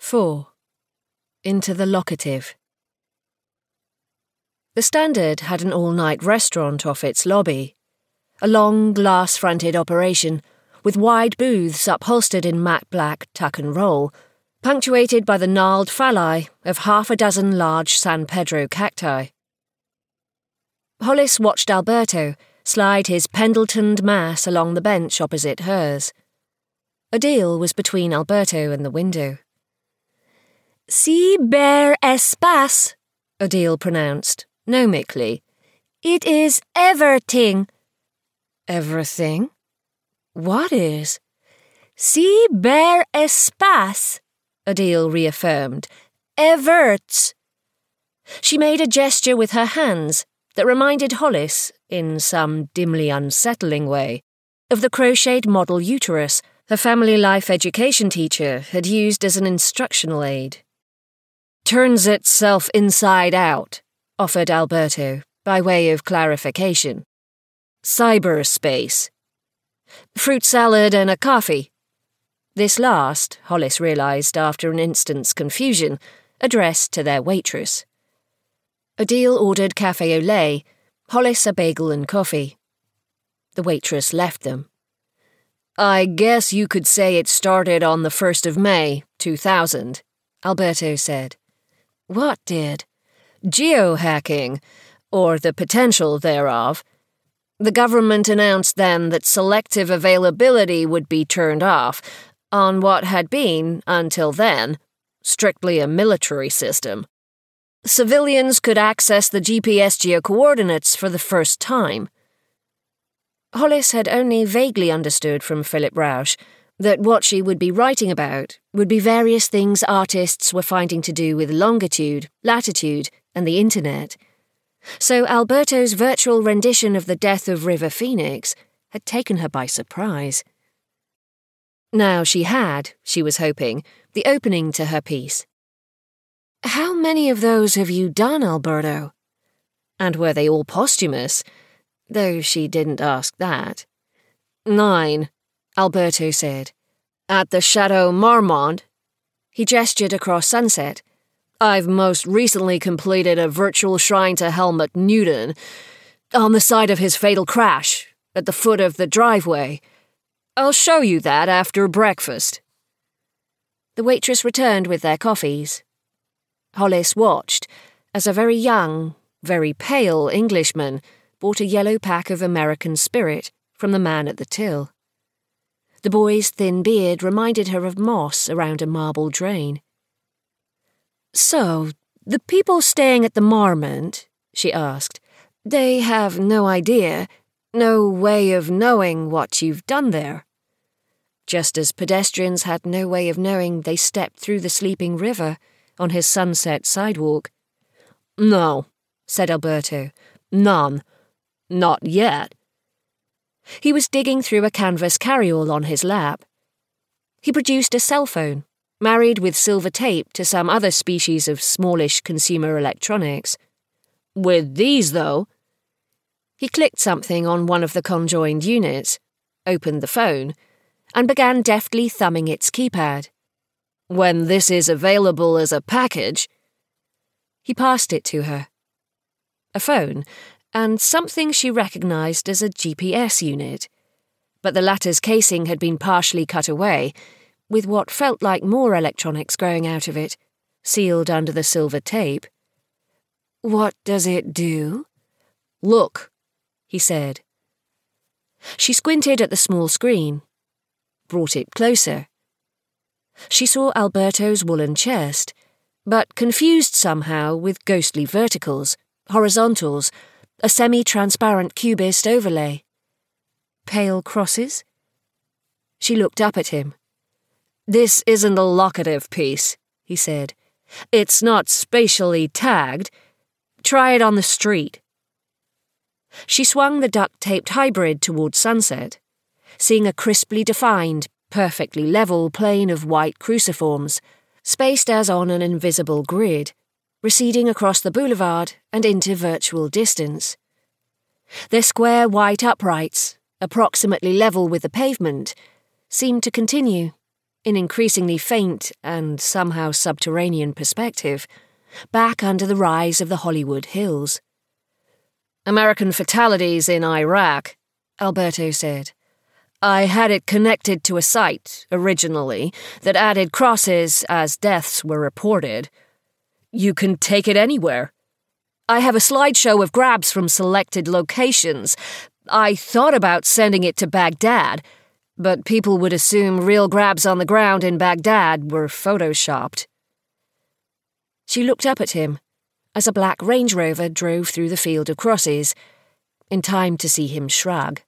4. Into the locative. The Standard had an all-night restaurant off its lobby, a long glass-fronted operation with wide booths upholstered in matte black tuck and roll, punctuated by the gnarled phalli of half a dozen large San Pedro cacti. Hollis watched Alberto slide his Pendletoned mass along the bench opposite hers. Adele was between Alberto and the window. "Si ber espace," Adele pronounced, gnomically. "It is everything." Everything? What is? "Si ber espace," Adele reaffirmed. "Everts." She made a gesture with her hands that reminded Hollis, in some dimly unsettling way, of the crocheted model uterus her family life education teacher had used as an instructional aid. "Turns itself inside out," offered Alberto, by way of clarification. "Cyberspace. Fruit salad and a coffee." This last, Hollis realised after an instant's confusion, addressed to their waitress. Adele ordered café au lait, Hollis a bagel and coffee. The waitress left them. "I guess you could say it started on the 1st of May, 2000, Alberto said. "What did?" "Geohacking, or the potential thereof. The government announced then that selective availability would be turned off on what had been, until then, strictly a military system. Civilians could access the GPS geocoordinates for the first time." Hollis had only vaguely understood from Philip Rausch that what she would be writing about would be various things artists were finding to do with longitude, latitude, and the internet. So Alberto's virtual rendition of the death of River Phoenix had taken her by surprise. Now she had, she was hoping, the opening to her piece. "How many of those have you done, Alberto? And were they all posthumous? Though she didn't ask that." "9, Alberto said. "At the Chateau Marmont." He gestured across Sunset. "I've most recently completed a virtual shrine to Helmut Newton, on the site of his fatal crash, at the foot of the driveway. I'll show you that after breakfast." The waitress returned with their coffees. Hollis watched as a very young, very pale Englishman bought a yellow pack of American Spirit from the man at the till. The boy's thin beard reminded her of moss around a marble drain. "So, the people staying at the Marmont," she asked, "they have no idea, no way of knowing what you've done there?" Just as pedestrians had no way of knowing they stepped through the sleeping river on his sunset sidewalk. "No," said Alberto. "None. Not yet." He was digging through a canvas carryall on his lap. He produced a cell phone, married with silver tape to some other species of smallish consumer electronics. "With these, though..." He clicked something on one of the conjoined units, opened the phone, and began deftly thumbing its keypad. "When this is available as a package..." He passed it to her. A phone, and something she recognised as a GPS unit, but the latter's casing had been partially cut away, with what felt like more electronics growing out of it, sealed under the silver tape. "What does it do?" "Look," he said. She squinted at the small screen, brought it closer. She saw Alberto's woolen chest, but confused somehow with ghostly verticals, horizontals, a semi-transparent cubist overlay. Pale crosses? She looked up at him. "This isn't a locative piece," he said. "It's not spatially tagged. Try it on the street." She swung the duct-taped hybrid toward Sunset, seeing a crisply defined, perfectly level plane of white cruciforms, spaced as on an invisible grid, receding across the boulevard and into virtual distance. Their square white uprights, approximately level with the pavement, seemed to continue, in increasingly faint and somehow subterranean perspective, back under the rise of the Hollywood Hills. "American fatalities in Iraq," Alberto said. "I had it connected to a site, originally, that added crosses as deaths were reported. You can take it anywhere. I have a slideshow of grabs from selected locations. I thought about sending it to Baghdad, but people would assume real grabs on the ground in Baghdad were photoshopped." She looked up at him as a black Range Rover drove through the field of crosses, in time to see him shrug.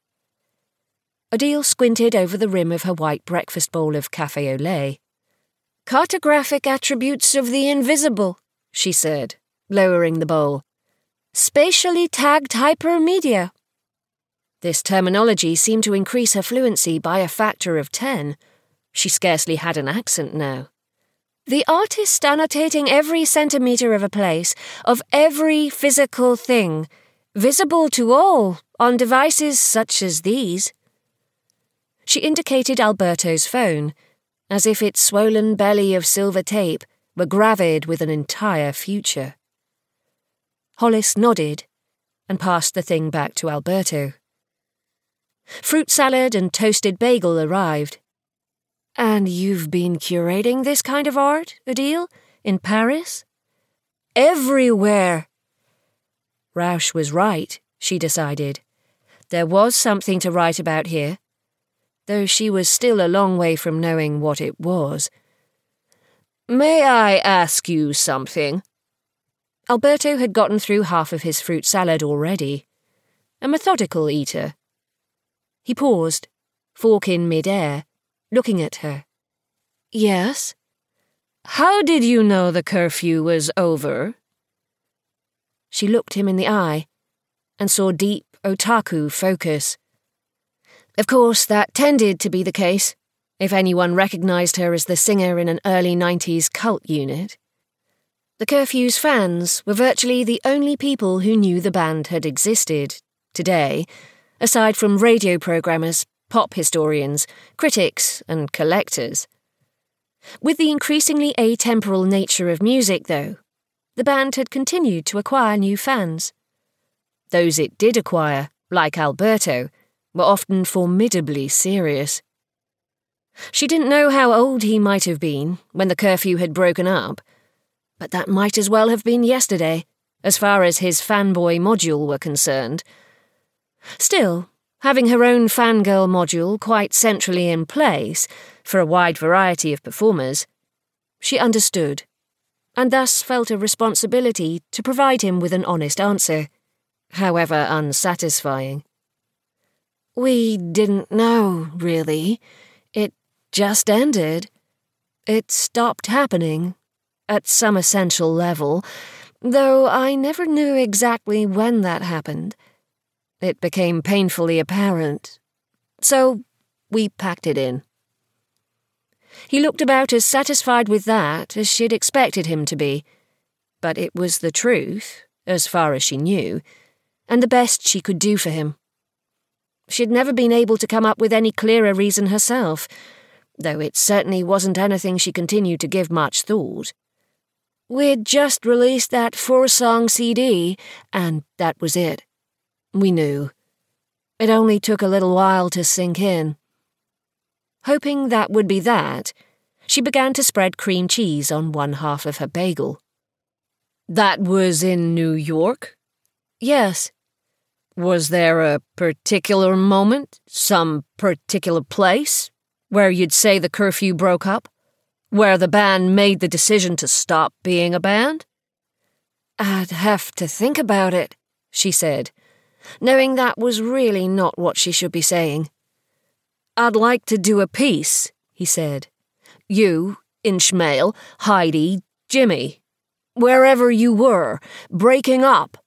Odile squinted over the rim of her white breakfast bowl of café au lait. "Cartographic attributes of the invisible," she said, lowering the bowl. "Spatially tagged hypermedia." This terminology seemed to increase her fluency by a factor of 10. She scarcely had an accent now. "The artist annotating every centimetre of a place, of every physical thing, visible to all on devices such as these." She indicated Alberto's phone, as if its swollen belly of silver tape were gravid with an entire future. Hollis nodded and passed the thing back to Alberto. Fruit salad and toasted bagel arrived. "And you've been curating this kind of art, Odile, in Paris?" "Everywhere." Rausch was right, she decided. There was something to write about here, though she was still a long way from knowing what it was. "May I ask you something?" Alberto had gotten through half of his fruit salad already. A methodical eater. He paused, fork in mid-air, looking at her. "Yes?" "How did you know the curfew was over?" She looked him in the eye and saw deep otaku focus. Of course, that tended to be the case, if anyone recognized her as the singer in an early 90s cult unit. The curfew's fans were virtually the only people who knew the band had existed, today, aside from radio programmers, pop historians, critics, and collectors. With the increasingly atemporal nature of music, though, the band had continued to acquire new fans. Those it did acquire, like Alberto, were often formidably serious. She didn't know how old he might have been when the curfew had broken up, but that might as well have been yesterday, as far as his fanboy module were concerned. Still, having her own fangirl module quite centrally in place for a wide variety of performers, she understood, and thus felt a responsibility to provide him with an honest answer, however unsatisfying. "We didn't know, really. It just ended. It stopped happening, at some essential level, though I never knew exactly when that happened. It became painfully apparent. So we packed it in." He looked about as satisfied with that as she'd expected him to be, but it was the truth, as far as she knew, and the best she could do for him. She'd never been able to come up with any clearer reason herself, though it certainly wasn't anything she continued to give much thought. "We'd just released that 4-song CD, and that was it. We knew. It only took a little while to sink in." Hoping that would be that, she began to spread cream cheese on one half of her bagel. "That was in New York?" "Yes." "Was there a particular moment, some particular place, where you'd say the curfew broke up? Where the band made the decision to stop being a band?" "I'd have to think about it," she said, knowing that was really not what she should be saying. "I'd like to do a piece," he said. "You, Inchmael, Heidi, Jimmy. Wherever you were, breaking up."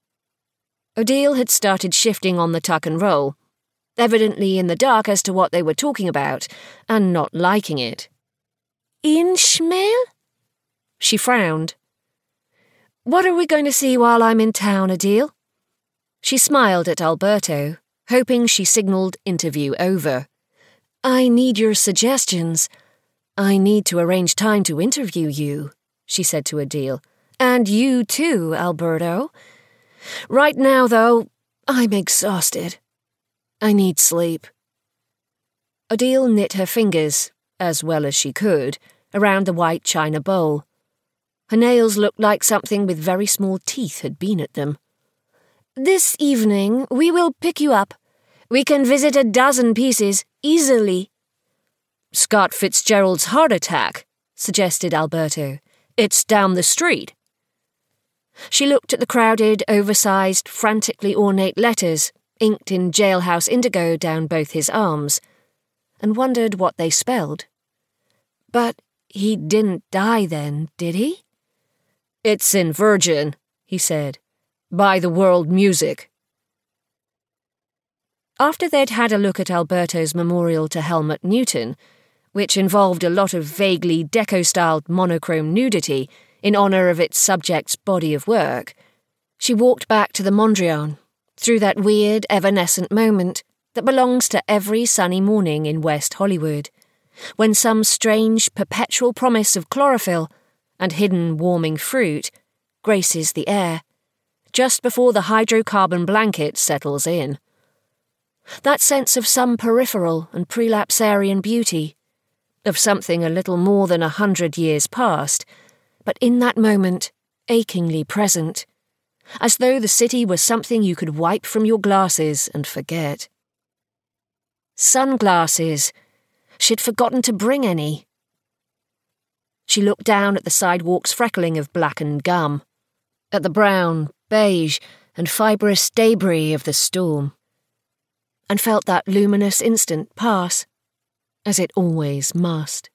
Odile had started shifting on the tuck and roll, evidently in the dark as to what they were talking about, and not liking it. "Inchmael?" She frowned. "What are we going to see while I'm in town, Odile?" She smiled at Alberto, hoping she signalled interview over. "I need your suggestions. I need to arrange time to interview you, she said to Adele. And you too, Alberto. Right now, though, I'm exhausted. I need sleep. Adele knit her fingers, as well as she could, around the white china bowl. Her nails looked like something with very small teeth had been at them. This evening we will pick you up. We can visit 12 pieces, easily. Scott Fitzgerald's Heart Attack, suggested Alberto. It's down the street. She looked at the crowded, oversized, frantically ornate letters, inked in jailhouse indigo down both his arms, and wondered what they spelled. But he didn't die then, did he? It's in Virgin, he said. By the world music. After they'd had a look at Alberto's memorial to Helmut Newton, which involved a lot of vaguely deco-styled monochrome nudity in honour of its subject's body of work, she walked back to the Mondrian, through that weird, evanescent moment that belongs to every sunny morning in West Hollywood, when some strange, perpetual promise of chlorophyll and hidden warming fruit graces the air, just before the hydrocarbon blanket settles in. That sense of some peripheral and prelapsarian beauty, of something a little more than 100 years past, but in that moment, achingly present, as though the city was something you could wipe from your glasses and forget. Sunglasses. She'd forgotten to bring any. She looked down at the sidewalk's freckling of blackened gum, at the brown, beige, and fibrous debris of the storm, and felt that luminous instant pass, as it always must.